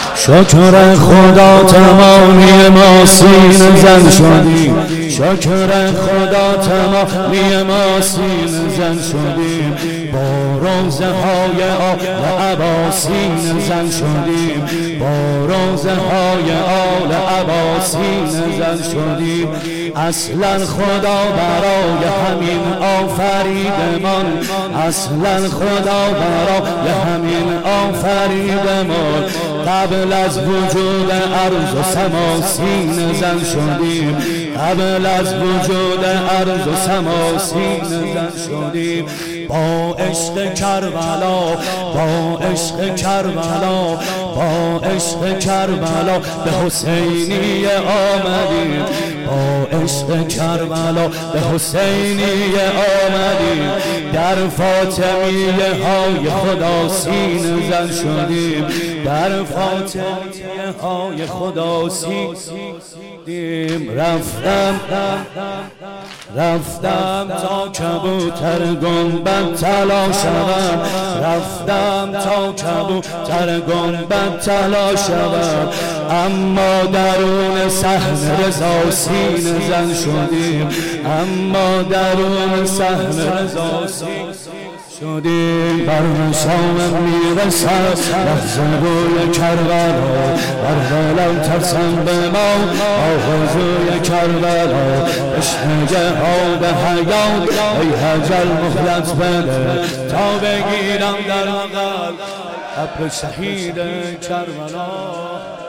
شکر خدا تمامی ما سینه زن شدیم، شکر خدا تمامی ما سینه زن شدیم، با روزه های آل عباسین زن شدیم، با روزه های آل عباسین زن شدیم. اصلا خدا برای همین آفریدمان، اصلا خدا برای همین آفریدمان. قبل از وجود ارض و سما سینه زن شدیم، قبل از وجود ارض و سما سینه زن شدیم. با عشق کربلا، با عشق کربلا، با عشق کربلا به حسینیه آمدیم، با عشق کربلا به حسینیه آمدیم. در فاطمیه های خدا سینه زن شدیم، در فاطمیه های خدا سینه رفتم تا کبوتر گنبد طلا شوم، رفتم تا کبوتر گنبد طلا شوم. اما درون صحن رضا سینه زن شدیم، اما درون صحن رضا سینه شدیم. بر مشام میرسد لحظه روی کربلا، بر دلم ترسم به ما آرزوی کربلا. عشق جهاد حیات ای حجر مهلت بده، تا بگیرم در قلب ابر شهید کربلا.